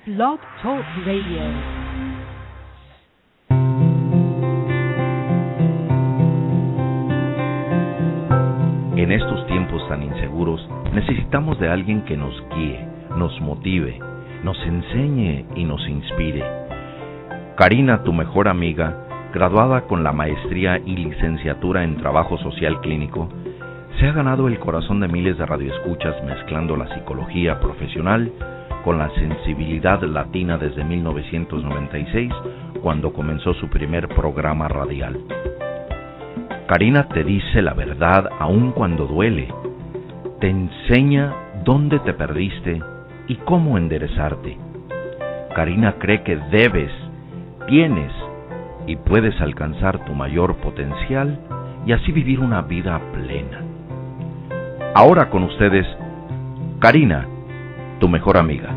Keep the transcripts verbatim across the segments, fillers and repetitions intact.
Blog Talk Radio. En estos tiempos tan inseguros, necesitamos de alguien que nos guíe, nos motive, nos enseñe y nos inspire. Karina, tu mejor amiga, graduada con la maestría y licenciatura en Trabajo Social Clínico, se ha ganado el corazón de miles de radioescuchas mezclando la psicología profesional con la sensibilidad latina desde mil novecientos noventa y seis, cuando comenzó su primer programa radial. Karina te dice la verdad aun cuando duele, te enseña dónde te perdiste y cómo enderezarte. Karina cree que debes, tienes y puedes alcanzar tu mayor potencial y así vivir una vida plena. Ahora con ustedes, Karina, tu mejor amiga.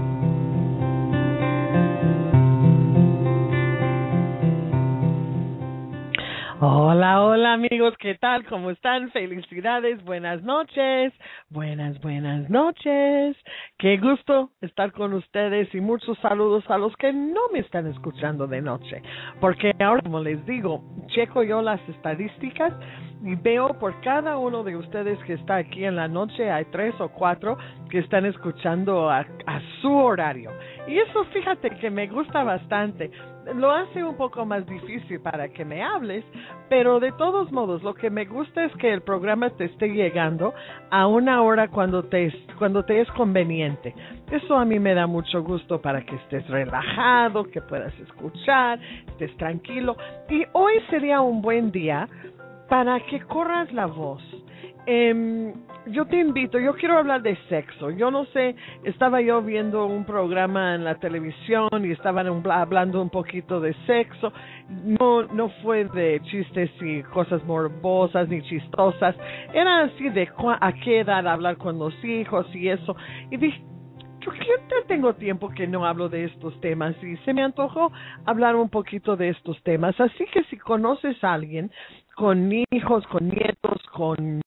Hola, hola amigos, ¿qué tal? ¿Cómo están? Felicidades, buenas noches, buenas, buenas noches. Qué gusto estar con ustedes y muchos saludos a los que no me están escuchando de noche. Porque ahora, como les digo, checo yo las estadísticas y veo por cada uno de ustedes que está aquí en la noche, hay tres o cuatro que están escuchando a, a su horario. Y eso, fíjate que me gusta bastante. Lo hace un poco más difícil para que me hables, pero de todos modos, lo que me gusta es que el programa te esté llegando a una hora cuando te, es, cuando te es conveniente. Eso a mí me da mucho gusto para que estés relajado, que puedas escuchar, estés tranquilo. Y hoy sería un buen día para que corras la voz. Eh, yo te invito, yo quiero hablar de sexo. Yo no sé, estaba yo viendo un programa en la televisión y estaban un, hablando un poquito de sexo. No, no fue de chistes y cosas morbosas ni chistosas. Era así de cua, a qué edad hablar con los hijos y eso. Y dije, yo ya tengo tiempo que no hablo de estos temas y se me antojó hablar un poquito de estos temas. Así que si conoces a alguien con hijos, con nietos, con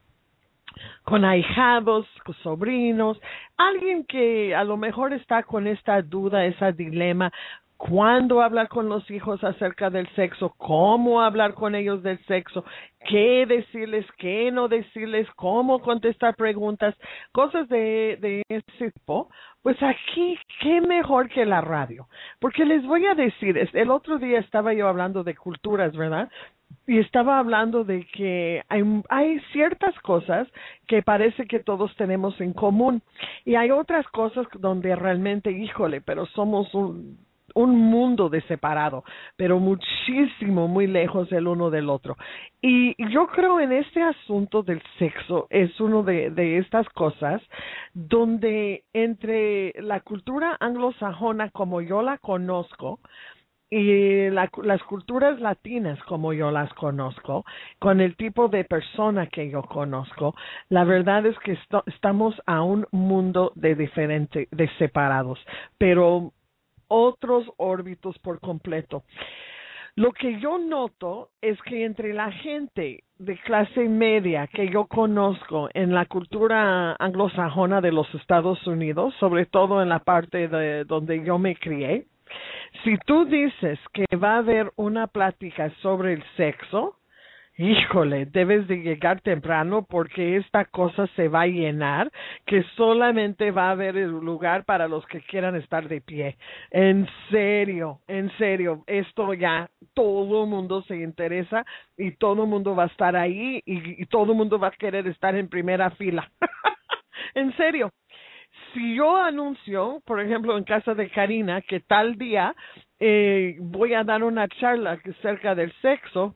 con ahijados, con sobrinos, alguien que a lo mejor está con esta duda, ese dilema, cuándo hablar con los hijos acerca del sexo, cómo hablar con ellos del sexo, qué decirles, qué no decirles, cómo contestar preguntas, cosas de, de ese tipo, pues aquí, qué mejor que la radio. Porque les voy a decir, el otro día estaba yo hablando de culturas, ¿verdad? Y estaba hablando de que hay, hay ciertas cosas que parece que todos tenemos en común. Y hay otras cosas donde realmente, híjole, pero somos un, un mundo de separado, pero muchísimo, muy lejos el uno del otro. Y yo creo en este asunto del sexo es uno de, de estas cosas donde entre la cultura anglosajona como yo la conozco, y la, las culturas latinas como yo las conozco, con el tipo de persona que yo conozco, la verdad es que esto, estamos a un mundo de diferente, de separados, pero otros órbitos por completo. Lo que yo noto es que entre la gente de clase media que yo conozco en la cultura anglosajona de los Estados Unidos, sobre todo en la parte de donde yo me crié, si tú dices que va a haber una plática sobre el sexo, híjole, debes de llegar temprano porque esta cosa se va a llenar, que solamente va a haber lugar para los que quieran estar de pie. En serio, en serio, esto ya todo el mundo se interesa y todo el mundo va a estar ahí y, y todo el mundo va a querer estar en primera fila. En serio. Si yo anuncio, por ejemplo, en casa de Karina, que tal día eh, voy a dar una charla acerca del sexo,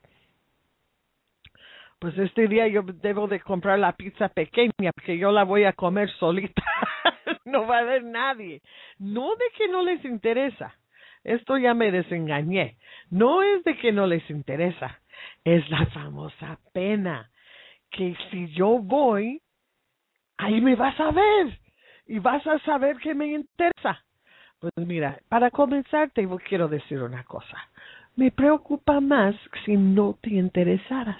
pues este día yo debo de comprar la pizza pequeña, porque yo la voy a comer solita. No va a haber nadie. No de que no les interesa. Esto ya me desengañé. No es de que no les interesa. Es la famosa pena. Que si yo voy, ahí me vas a ver. Y vas a saber que me interesa. Pues mira, para comenzar te quiero decir una cosa. Me preocupa más si no te interesaras.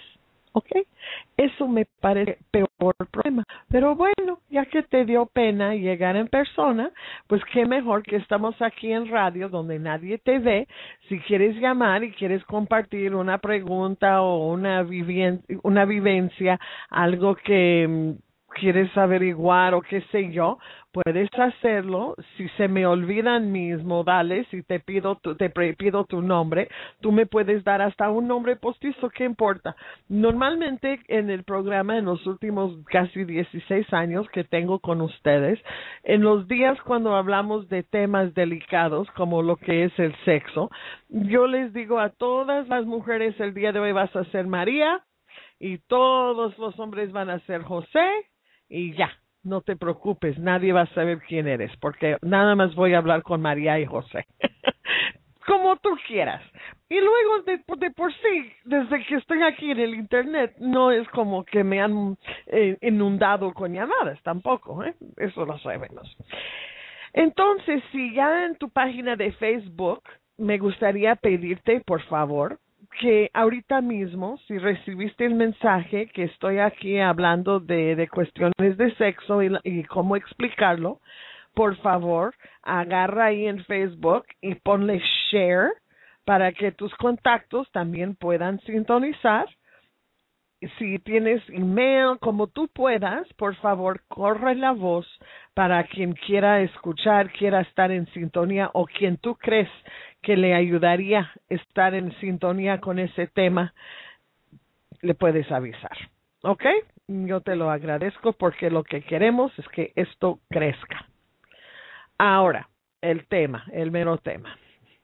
¿Ok? Eso me parece peor problema. Pero bueno, ya que te dio pena llegar en persona, pues qué mejor que estamos aquí en radio donde nadie te ve. Si quieres llamar y quieres compartir una pregunta o una, vivien una vivencia, algo que mm, quieres averiguar o qué sé yo, puedes hacerlo. Si se me olvidan mis modales, si te pido tu, te pido tu nombre, tú me puedes dar hasta un nombre postizo, ¿qué importa? Normalmente en el programa, en los últimos casi dieciséis años que tengo con ustedes, en los días cuando hablamos de temas delicados como lo que es el sexo, yo les digo a todas las mujeres, el día de hoy vas a ser María y todos los hombres van a ser José y ya. No te preocupes, nadie va a saber quién eres, porque nada más voy a hablar con María y José. Como tú quieras. Y luego, de, de por sí, desde que estoy aquí en el Internet, no es como que me han eh, inundado con llamadas tampoco, ¿eh? Eso lo sabemos. Entonces, si ya en tu página de Facebook, me gustaría pedirte, por favor, que ahorita mismo, si recibiste el mensaje que estoy aquí hablando de, de cuestiones de sexo y, y cómo explicarlo, por favor, agarra ahí en Facebook y ponle share para que tus contactos también puedan sintonizar. Si tienes email, como tú puedas, por favor, corre la voz para quien quiera escuchar, quiera estar en sintonía o quien tú crees que le ayudaría estar en sintonía con ese tema, le puedes avisar. ¿Ok? Yo te lo agradezco porque lo que queremos es que esto crezca. Ahora, el tema, el mero tema.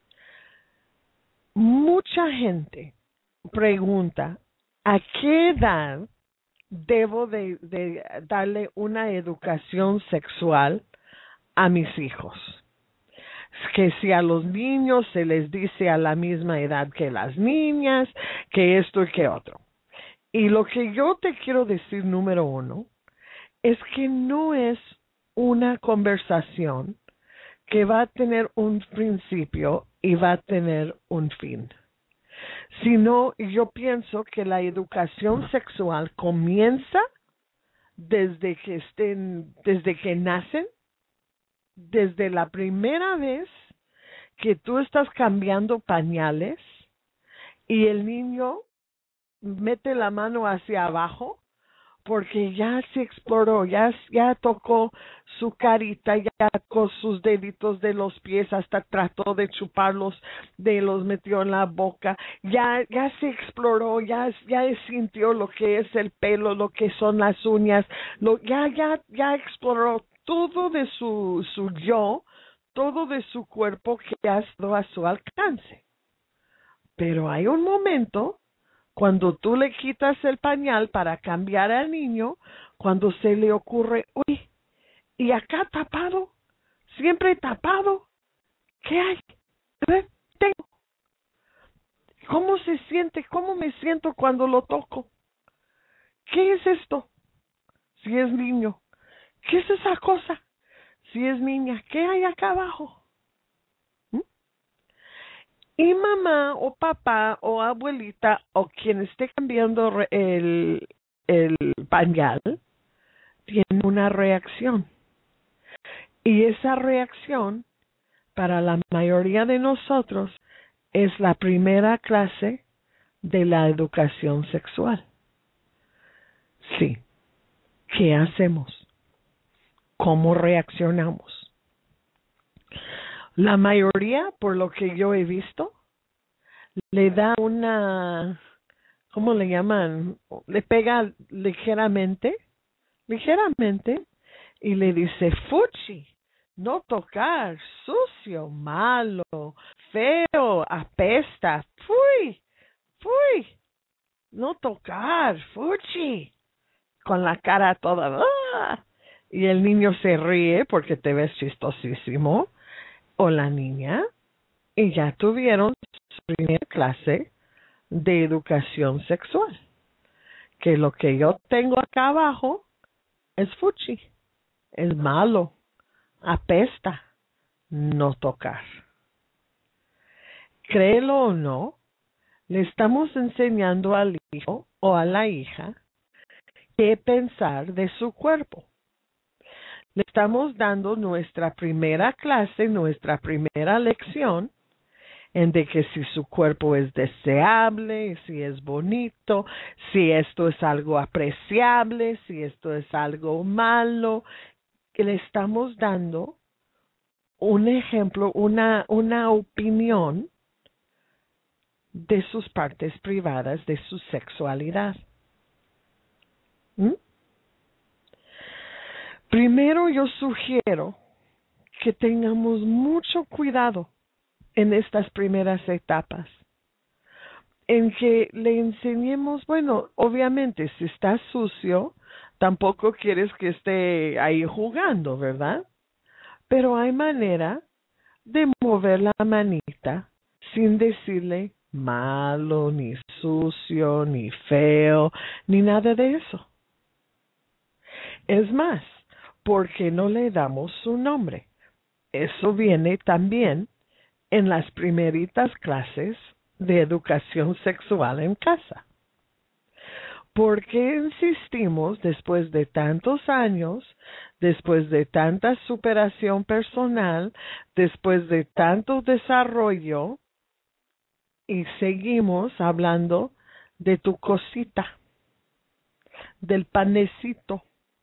Mucha gente pregunta, ¿a qué edad debo de, de darle una educación sexual a mis hijos? Que si a los niños se les dice a la misma edad que las niñas, que esto y que otro. Y lo que yo te quiero decir, número uno, es que no es una conversación que va a tener un principio y va a tener un fin. Sino, yo pienso que la educación sexual comienza desde que estén, desde que nacen, desde la primera vez que tú estás cambiando pañales y el niño mete la mano hacia abajo porque ya se exploró, ya, ya tocó su carita, ya con sus deditos de los pies, hasta trató de chuparlos, de los metió en la boca, ya, ya se exploró, ya, ya sintió lo que es el pelo, lo que son las uñas, lo, ya, ya, ya exploró todo de su, su yo, todo de su cuerpo que ha estado a su alcance. Pero hay un momento cuando tú le quitas el pañal para cambiar al niño, cuando se le ocurre, uy, y acá tapado, siempre tapado, ¿qué hay? A ver, tengo. ¿Cómo se siente? ¿Cómo me siento cuando lo toco? ¿Qué es esto? Si es niño. ¿Qué es esa cosa? Si es niña, ¿qué hay acá abajo? ¿Mm? Y mamá o papá o abuelita o quien esté cambiando el, el pañal tiene una reacción. Y esa reacción, para la mayoría de nosotros, es la primera clase de la educación sexual. Sí. ¿Qué hacemos? ¿Cómo reaccionamos? La mayoría, por lo que yo he visto, le da una, ¿cómo le llaman? Le pega ligeramente, ligeramente, y le dice, fuchi, no tocar, sucio, malo, feo, apesta, fui, fui, no tocar, fuchi, con la cara toda, ¡ah! Y el niño se ríe porque te ves chistosísimo, o la niña, y ya tuvieron su primera clase de educación sexual. Que lo que yo tengo acá abajo es fuchi, es malo, apesta, no tocar. Créelo o no, le estamos enseñando al hijo o a la hija qué pensar de su cuerpo. Le estamos dando nuestra primera clase, nuestra primera lección, en de que si su cuerpo es deseable, si es bonito, si esto es algo apreciable, si esto es algo malo. Le estamos dando un ejemplo, una, una opinión de sus partes privadas, de su sexualidad. ¿Mm? Primero yo sugiero que tengamos mucho cuidado en estas primeras etapas, en que le enseñemos, bueno, obviamente si está sucio, tampoco quieres que esté ahí jugando, ¿verdad? Pero hay manera de mover la manita sin decirle malo, ni sucio, ni feo, ni nada de eso. Es más, ¿por qué no le damos su nombre? Eso viene también en las primeritas clases de educación sexual en casa. ¿Por qué insistimos después de tantos años, después de tanta superación personal, después de tanto desarrollo, y seguimos hablando de tu cosita, del panecito,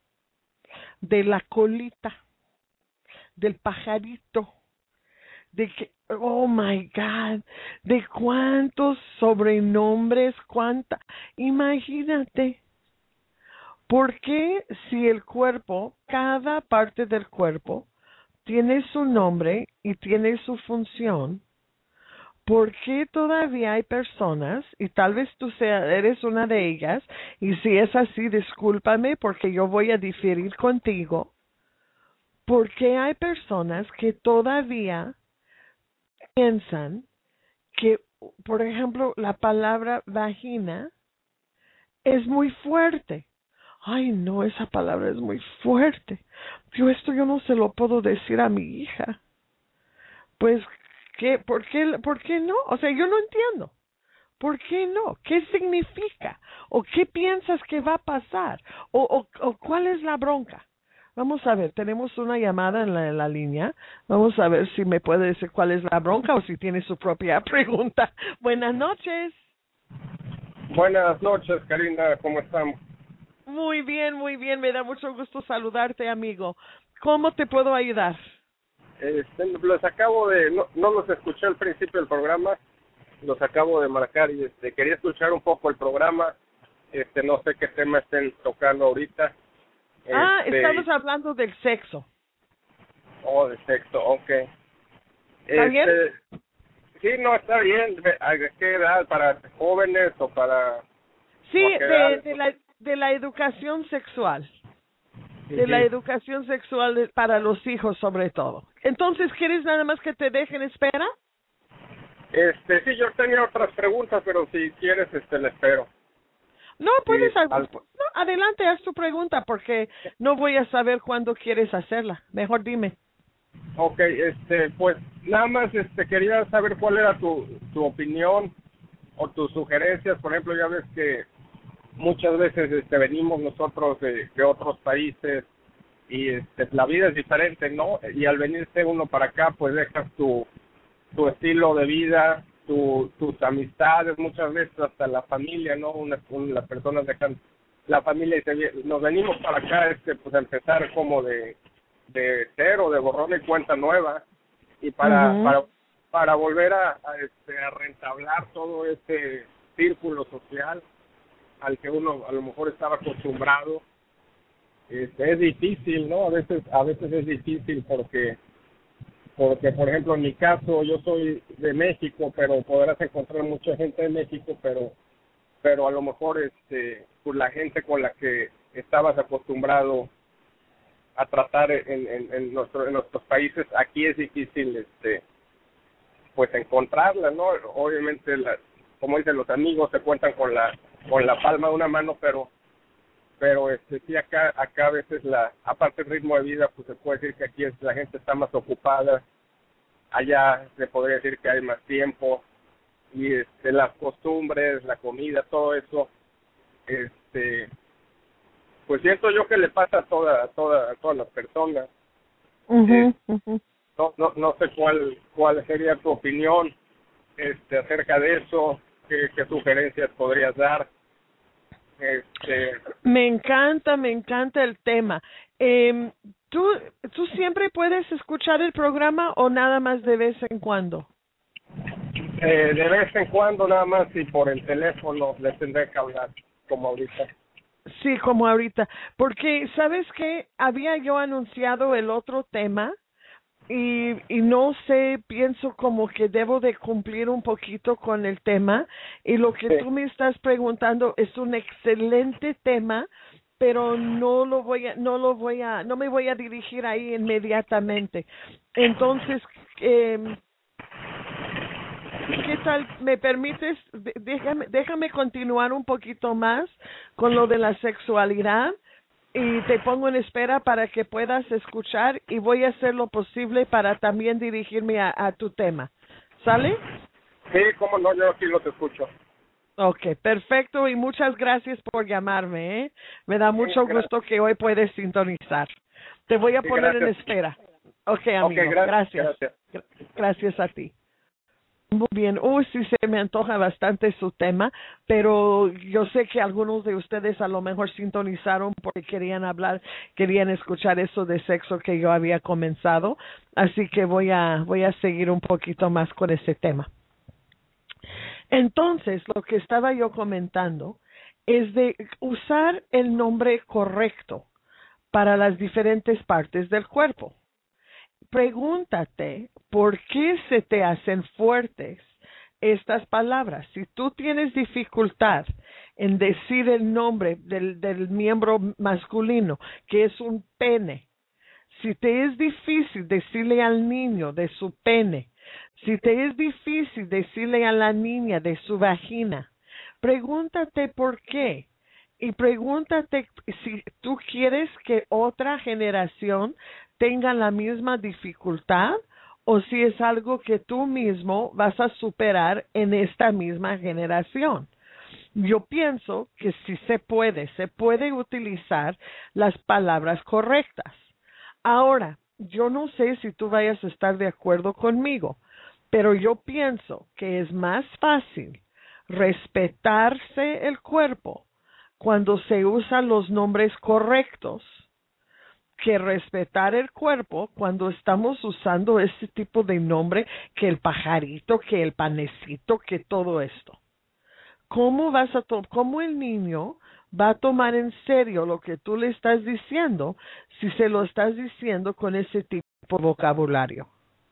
de la colita, del pajarito, de que, oh my God, de cuántos sobrenombres, cuánta, imagínate, ¿por qué si el cuerpo, cada parte del cuerpo, tiene su nombre y tiene su función? ¿Por qué todavía hay personas, y tal vez tú sea, eres una de ellas, y si es así, discúlpame porque yo voy a diferir contigo, ¿por qué hay personas que todavía piensan que, por ejemplo, la palabra vagina es muy fuerte? Ay, no, esa palabra es muy fuerte. Yo esto yo no se lo puedo decir a mi hija. Pues, ¿qué? ¿Por qué, por qué no? O sea, yo no entiendo. ¿Por qué no? ¿Qué significa? ¿O qué piensas que va a pasar? ¿O, o, o cuál es la bronca? Vamos a ver, tenemos una llamada en la, en la línea. Vamos a ver si me puede decir cuál es la bronca o si tiene su propia pregunta. Buenas noches. Buenas noches, Karina, ¿cómo estamos? Muy bien, muy bien. Me da mucho gusto saludarte, amigo. ¿Cómo te puedo ayudar? Este, los acabo de, no, no los escuché al principio del programa, los acabo de marcar y este, quería escuchar un poco el programa. Este, no sé qué tema estén tocando ahorita. Ah, Este, estamos hablando del sexo. Oh, de sexo, ok. ¿Está este, bien? Sí, no, está bien. ¿A qué edad? ¿Para jóvenes o para...? Sí, o a qué de, edad? de, la, de la educación sexual. Sí, De sí. la educación sexual de- para los hijos, sobre todo. Entonces, ¿quieres nada más que te dejen espera? Este, sí, yo tenía otras preguntas, pero si quieres, este, le espero. No, Sí, puedes... al- No, adelante, haz tu pregunta, porque no voy a saber cuándo quieres hacerla. Mejor dime. Ok, este, pues nada más este quería saber cuál era tu, tu opinión o tus sugerencias. Por ejemplo, ya ves que muchas veces este venimos nosotros de, de otros países y este la vida es diferente, ¿no? Y al venirse uno para acá, pues dejas tu tu estilo de vida, tu, tus amistades, muchas veces hasta la familia, ¿no? Una, una, las personas dejan la familia y se, nos venimos para acá, este, pues a empezar como de de cero, de borrón y cuenta nueva, y para Uh-huh. para para volver a, a este a reentablar todo este círculo social al que uno a lo mejor estaba acostumbrado. Este, es difícil, ¿no? A veces a veces es difícil porque porque por ejemplo en mi caso yo soy de México, pero podrás encontrar mucha gente de México, pero pero a lo mejor este pues la gente con la que estabas acostumbrado a tratar en, en, en, nuestro, en nuestros países, aquí es difícil este pues encontrarla, ¿no? Obviamente, la, como dicen los amigos, se cuentan con la con la palma de una mano, pero pero este sí acá acá a veces la aparte del ritmo de vida, pues se puede decir que aquí es, la gente está más ocupada, allá se podría decir que hay más tiempo y este, las costumbres, la comida, todo eso, este, pues siento yo que le pasa a toda, a toda, a todas las personas. Uh-huh, eh, uh-huh. no, no, no sé cuál, cuál sería tu opinión, este, acerca de eso, qué, qué sugerencias podrías dar. Este, Me encanta, me encanta el tema. Eh, ¿tú, ¿Tú siempre puedes escuchar el programa o nada más de vez en cuando? eh, de vez en cuando nada más, y por el teléfono le tendré que hablar, como ahorita. Sí, como ahorita. Porque, ¿sabes qué? Había yo anunciado el otro tema y, y no sé, pienso como que debo de cumplir un poquito con el tema. Y lo que Sí. tú me estás preguntando es un excelente tema, pero no lo voy a, no lo voy a, no me voy a dirigir ahí inmediatamente. Entonces, eh, ¿qué tal? ¿Me permites? Déjame, déjame continuar un poquito más con lo de la sexualidad y te pongo en espera para que puedas escuchar y voy a hacer lo posible para también dirigirme a, a tu tema. ¿Sale? Sí, cómo no, yo aquí los escucho. Ok, perfecto y muchas gracias por llamarme, ¿eh? Me da mucho Sí, gusto que hoy puedes sintonizar. Te voy a sí, poner en gracias. espera. Ok, amigo, Okay, gra- gracias. gracias. Gra- Gracias a ti. Muy bien, uy, sí se me antoja bastante su tema, pero yo sé que algunos de ustedes a lo mejor sintonizaron porque querían hablar, querían escuchar eso de sexo que yo había comenzado, así que voy a, voy a seguir un poquito más con ese tema. Entonces, lo que estaba yo comentando es de usar el nombre correcto para las diferentes partes del cuerpo. Pregúntate por qué se te hacen fuertes estas palabras. Si tú tienes dificultad en decir el nombre del, del miembro masculino, que es un pene, si te es difícil decirle al niño de su pene, si te es difícil decirle a la niña de su vagina, pregúntate por qué. Y pregúntate si tú quieres que otra generación tenga la misma dificultad o si es algo que tú mismo vas a superar en esta misma generación. Yo pienso que sí se puede, se puede utilizar las palabras correctas. Ahora, yo no sé si tú vayas a estar de acuerdo conmigo, pero yo pienso que es más fácil respetarse el cuerpo cuando se usan los nombres correctos que respetar el cuerpo cuando estamos usando ese tipo de nombre que el pajarito, que el panecito, que todo esto. ¿Cómo vas a to- cómo el niño va a tomar en serio lo que tú le estás diciendo si se lo estás diciendo con ese tipo de vocabulario?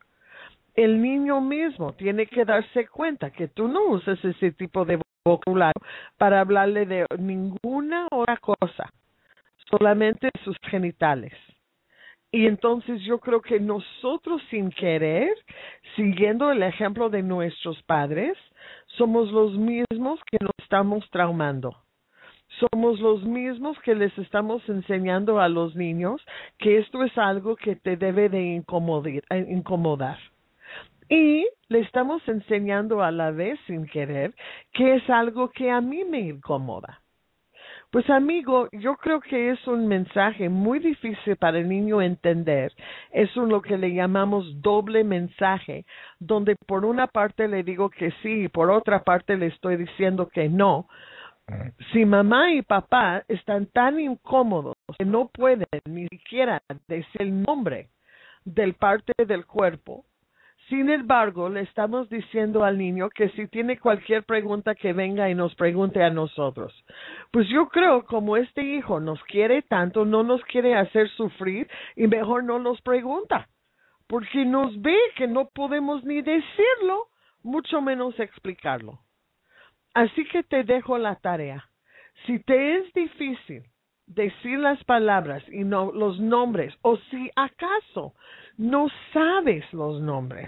El niño mismo tiene que darse cuenta que tú no usas ese tipo de vocabulario para hablarle de ninguna otra cosa, solamente sus genitales. Y entonces yo creo que nosotros sin querer, siguiendo el ejemplo de nuestros padres, somos los mismos que nos estamos traumando. Somos los mismos que les estamos enseñando a los niños que esto es algo que te debe de incomodar. Y le estamos enseñando a la vez sin querer que es algo que a mí me incomoda. Pues amigo, yo creo que es un mensaje muy difícil para el niño entender. Es un, lo que le llamamos doble mensaje, donde por una parte le digo que sí y por otra parte le estoy diciendo que no. Si mamá y papá están tan incómodos que no pueden ni siquiera decir el nombre del parte del cuerpo, sin embargo, le estamos diciendo al niño que si tiene cualquier pregunta que venga y nos pregunte a nosotros. Pues yo creo como este hijo nos quiere tanto, no nos quiere hacer sufrir y mejor no nos pregunta, porque nos ve que no podemos ni decirlo, mucho menos explicarlo. Así que te dejo la tarea. Si te es difícil decir las palabras y no los nombres, o si acaso no sabes los nombres,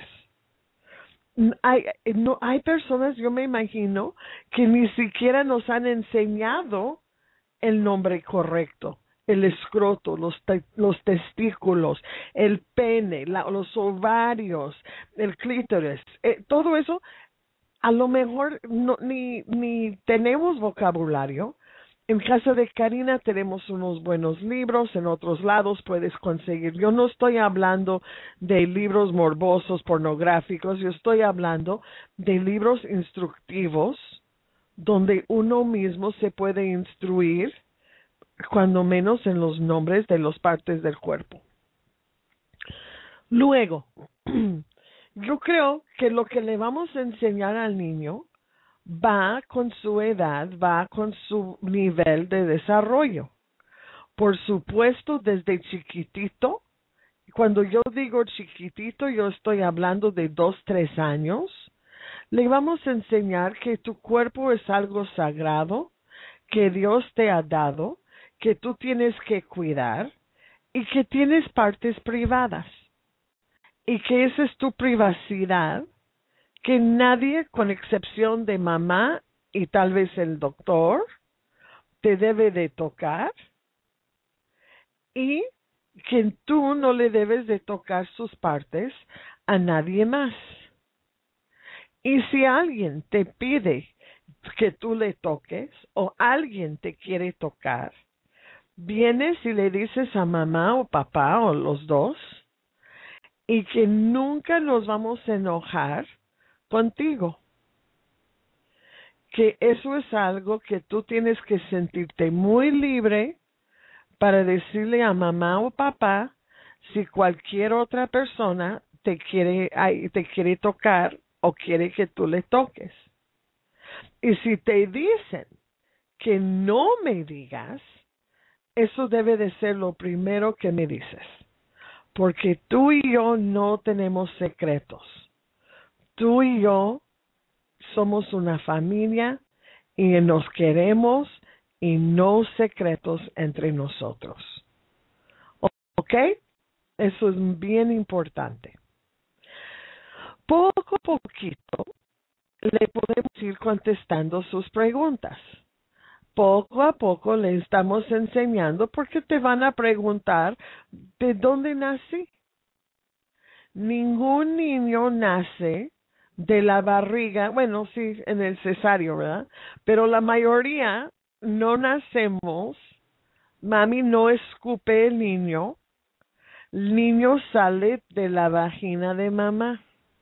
hay, no, hay personas, yo me imagino, que ni siquiera nos han enseñado el nombre correcto. El escroto, los, te, los testículos, el pene, la, los ovarios, el clítoris, eh, todo eso. a lo mejor no, ni, ni tenemos vocabulario. En casa de Karina tenemos unos buenos libros, en otros lados puedes conseguir. Yo no estoy hablando de libros morbosos, pornográficos, yo estoy hablando de libros instructivos donde uno mismo se puede instruir, cuando menos en los nombres de las partes del cuerpo. Luego, yo creo que lo que le vamos a enseñar al niño va con su edad, va con su nivel de desarrollo. Por supuesto, desde chiquitito, cuando yo digo chiquitito, yo estoy hablando de dos, tres años, le vamos a enseñar que tu cuerpo es algo sagrado, que Dios te ha dado, que tú tienes que cuidar y que tienes partes privadas y que esa es tu privacidad, que nadie, con excepción de mamá y tal vez el doctor, te debe de tocar y que tú no le debes de tocar sus partes a nadie más. Y si alguien te pide que tú le toques o alguien te quiere tocar, vienes y le dices a mamá o papá o los dos y que nunca nos vamos a enojar contigo. Que eso es algo que tú tienes que sentirte muy libre para decirle a mamá o papá si cualquier otra persona te quiere, te quiere tocar o quiere que tú le toques. Y si te dicen que no me digas, eso debe de ser lo primero que me dices. Porque tú y yo no tenemos secretos. Tú y yo somos una familia y nos queremos y no secretos entre nosotros. ¿Ok? Eso es bien importante. Poco a poquito le podemos ir contestando sus preguntas. Poco a poco le estamos enseñando porque te van a preguntar de dónde nací. Ningún niño nace de la barriga, bueno, sí, en el cesárea, ¿verdad? Pero la mayoría no nacemos, mami no escupe el niño, el niño sale de la vagina de mamá.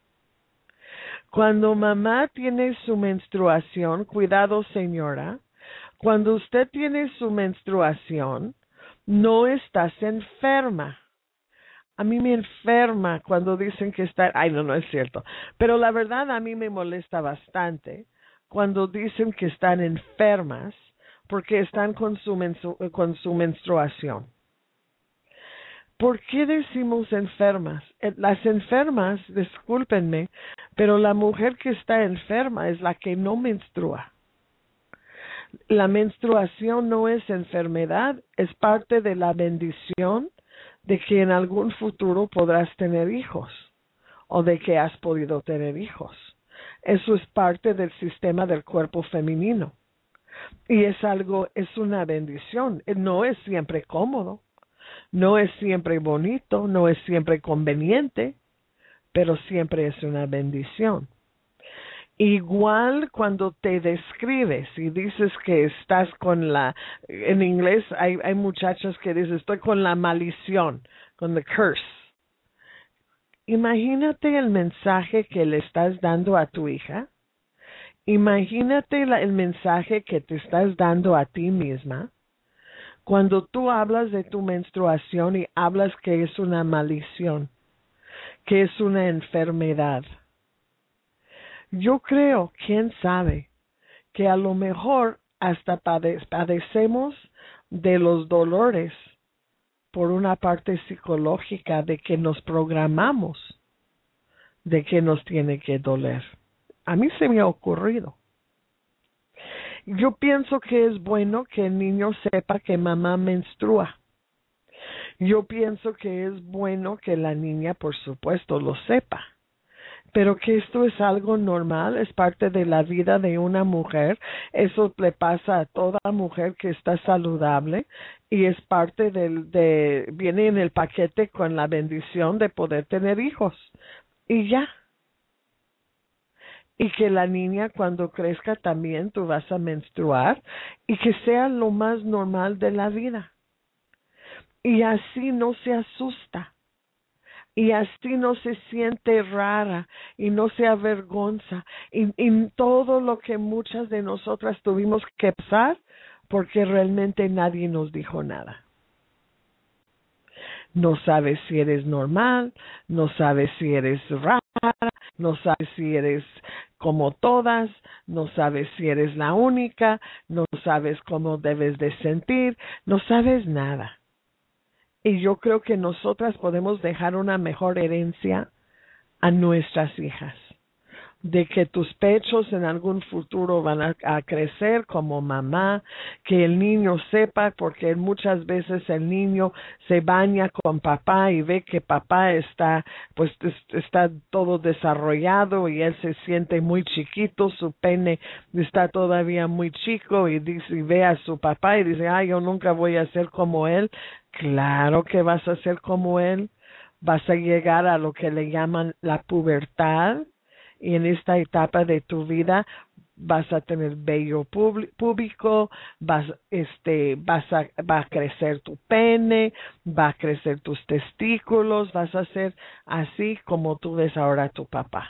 Cuando mamá tiene su menstruación, cuidado señora, cuando usted tiene su menstruación, no estás enferma. A mí me enferma cuando dicen que está... Ay, no, no es cierto. Pero la verdad a mí me molesta bastante cuando dicen que están enfermas porque están con su, menstru con su menstruación. ¿Por qué decimos enfermas? Las enfermas, discúlpenme, pero la mujer que está enferma es la que no menstrua. La menstruación no es enfermedad, es parte de la bendición de que en algún futuro podrás tener hijos o de que has podido tener hijos. Eso es parte del sistema del cuerpo femenino. Y es algo, es una bendición. No es siempre cómodo, no es siempre bonito, no es siempre conveniente, pero siempre es una bendición. Igual cuando te describes y dices que estás con la, en inglés hay, hay muchachas que dicen estoy con la maldición, con the curse. Imagínate el mensaje que le estás dando a tu hija. Imagínate la, el mensaje que te estás dando a ti misma. Cuando tú hablas de tu menstruación y hablas que es una maldición, que es una enfermedad. Yo creo, quién sabe, que a lo mejor hasta pade padecemos de los dolores por una parte psicológica de que nos programamos, de que nos tiene que doler. A mí se me ha ocurrido. Yo pienso que es bueno que el niño sepa que mamá menstrua. Yo pienso que es bueno que la niña, por supuesto, lo sepa. Pero que esto es algo normal, es parte de la vida de una mujer. Eso le pasa a toda mujer que está saludable y es parte del, de, viene en el paquete con la bendición de poder tener hijos. Y ya. y que la niña cuando crezca también tú vas a menstruar y que sea lo más normal de la vida. Y así no se asusta. Y así no se siente rara y no se avergonza. Y, y todo lo que muchas de nosotras tuvimos que pasar porque realmente nadie nos dijo nada. No sabes si eres normal, no sabes si eres rara, no sabes si eres como todas, no sabes si eres la única, no sabes cómo debes de sentir, no sabes nada. Y yo creo que nosotras podemos dejar una mejor herencia a nuestras hijas, de que tus pechos en algún futuro van a, a crecer como mamá, que el niño sepa, porque muchas veces el niño se baña con papá y ve que papá está, pues está todo desarrollado y él se siente muy chiquito, su pene está todavía muy chico y dice, y ve a su papá y dice, ay, yo nunca voy a ser como él. Claro que vas a ser como él, vas a llegar a lo que le llaman la pubertad. Y en esta etapa de tu vida vas a tener vello púbico, vas, este, vas a, va a crecer tu pene, va a crecer tus testículos, vas a ser así como tú ves ahora a tu papá.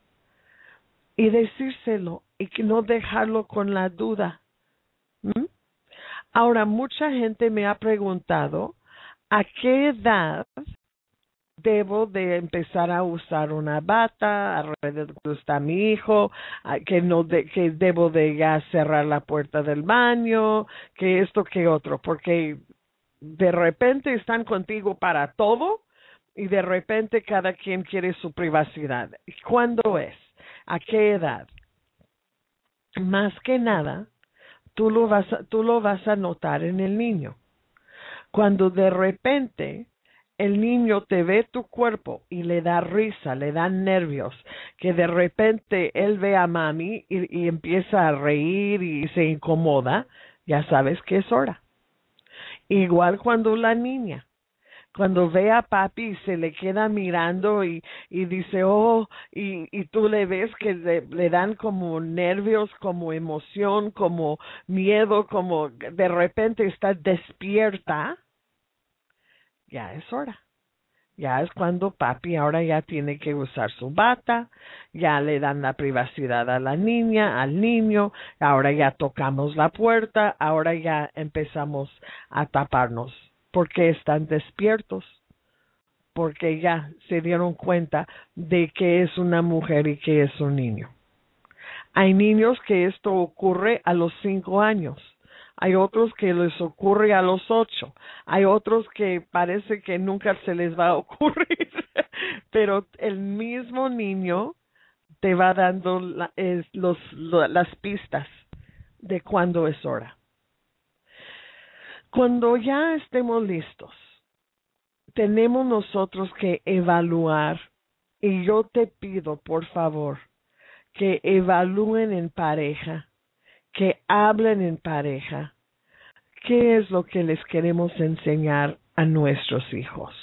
Y decírselo y que no dejarlo con la duda. ¿Mm? Ahora, mucha gente me ha preguntado a qué edad debo de empezar a usar una bata, alrededor está mi hijo, que no de, que debo de ya cerrar la puerta del baño, que esto, que otro, porque de repente están contigo para todo y de repente cada quien quiere su privacidad. ¿Cuándo es? ¿A qué edad? Más que nada, tú lo vas a, tú lo vas a notar en el niño. Cuando de repente el niño te ve tu cuerpo y le da risa, le da nervios, que de repente él ve a mami y, y empieza a reír y se incomoda, ya sabes que es hora. Igual cuando la niña, cuando ve a papi y se le queda mirando y, y dice, oh, y, y tú le ves que le, le dan como nervios, como emoción, como miedo, como de repente está despierta, ya es hora. Ya es cuando papi ahora ya tiene que usar su bata, ya le dan la privacidad a la niña, al niño, ahora ya tocamos la puerta, ahora ya empezamos a taparnos, porque están despiertos, porque ya se dieron cuenta de que es una mujer y que es un niño. Hay niños que esto ocurre a los cinco años. Hay otros que les ocurre a los ocho. Hay otros que parece que nunca se les va a ocurrir. Pero el mismo niño te va dando la, es, los, lo, las pistas de cuándo es hora. Cuando ya estemos listos, tenemos nosotros que evaluar. Y yo te pido, por favor, que evalúen en pareja, que hablen en pareja, qué es lo que les queremos enseñar a nuestros hijos.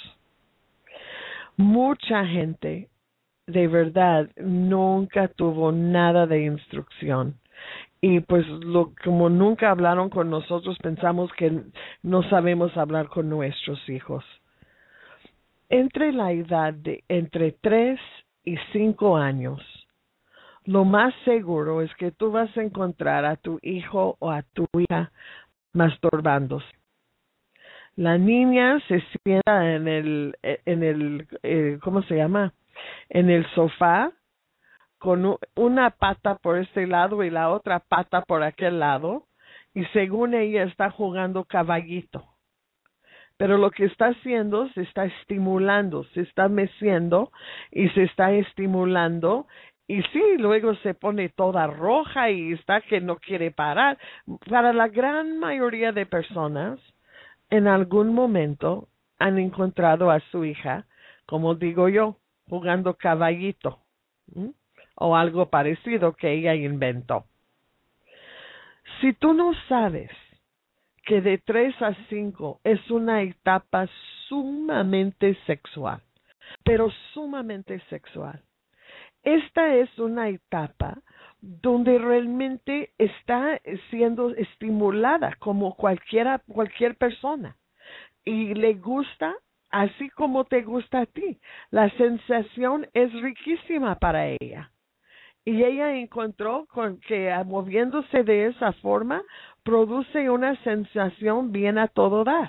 Mucha gente, de verdad, nunca tuvo nada de instrucción. Y pues lo, como nunca hablaron con nosotros, pensamos que no sabemos hablar con nuestros hijos. Entre la edad de entre tres y cinco años, lo más seguro es que tú vas a encontrar a tu hijo o a tu hija masturbándose. La niña se sienta en el, en el, eh, ¿cómo se llama? En el sofá, con una pata por este lado y la otra pata por aquel lado, y según ella está jugando caballito. Pero lo que está haciendo, se está estimulando, se está meciendo y se está estimulando. Y sí, luego se pone toda roja y está que no quiere parar. Para la gran mayoría de personas, en algún momento han encontrado a su hija, como digo yo, jugando caballito, ¿m? O algo parecido que ella inventó. Si tú no sabes que de tres a cinco es una etapa sumamente sexual, pero sumamente sexual, esta es una etapa donde realmente está siendo estimulada como cualquiera, cualquier persona. Y le gusta así como te gusta a ti. La sensación es riquísima para ella. Y ella encontró con que moviéndose de esa forma produce una sensación bien a todo dar.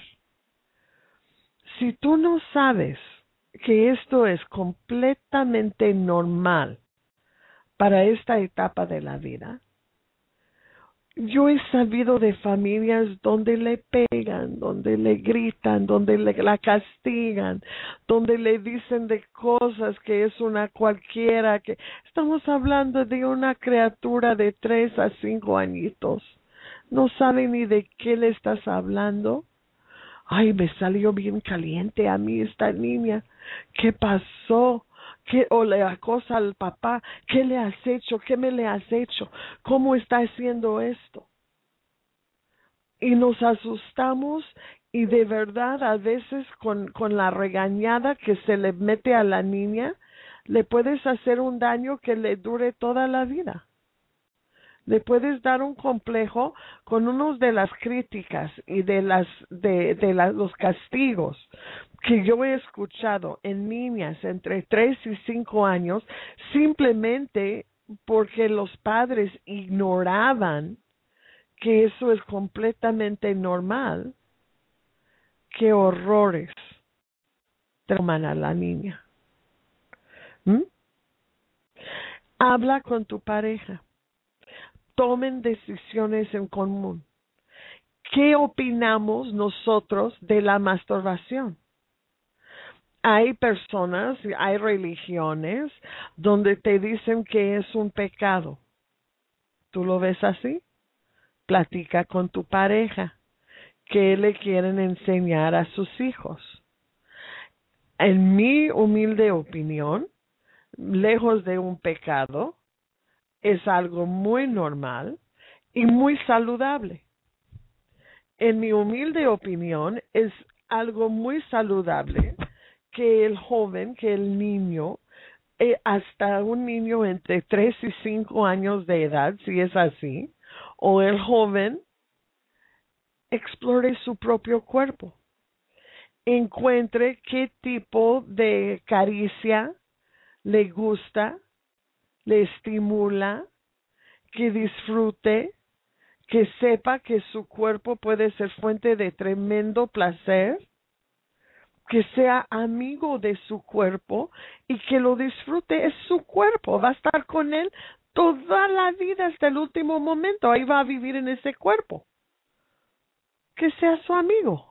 Si tú no sabes que esto es completamente normal para esta etapa de la vida, yo he sabido de familias donde le pegan, donde le gritan, donde le, la castigan, donde le dicen de cosas que es una cualquiera, que estamos hablando de una criatura de tres a cinco añitos. No sabe ni de qué le estás hablando. Ay, me salió bien caliente a mí esta niña. ¿Qué pasó? ¿Qué, o le acosa al papá? ¿Qué le has hecho? ¿Qué me le has hecho? ¿Cómo está haciendo esto? Y nos asustamos y de verdad a veces con, con la regañada que se le mete a la niña, le puedes hacer un daño que le dure toda la vida. Le puedes dar un complejo con unos de las críticas y de las de, de la, los castigos que yo he escuchado en niñas entre tres y cinco años simplemente porque los padres ignoraban que eso es completamente normal. Qué horrores trauman a la niña. ¿Mm? Habla con tu pareja. Tomen decisiones en común. ¿Qué opinamos nosotros de la masturbación? Hay personas, hay religiones donde te dicen que es un pecado. ¿Tú lo ves así? Platica con tu pareja. ¿Qué le quieren enseñar a sus hijos? En mi humilde opinión, lejos de un pecado, es algo muy normal y muy saludable. En mi humilde opinión, es algo muy saludable que el joven, que el niño, eh, hasta un niño entre tres y cinco años de edad, si es así, o el joven, explore su propio cuerpo. Encuentre qué tipo de caricia le gusta, le estimula, que disfrute, que sepa que su cuerpo puede ser fuente de tremendo placer, que sea amigo de su cuerpo y que lo disfrute. Es su cuerpo, va a estar con él toda la vida hasta el último momento. Ahí va a vivir en ese cuerpo. Que sea su amigo.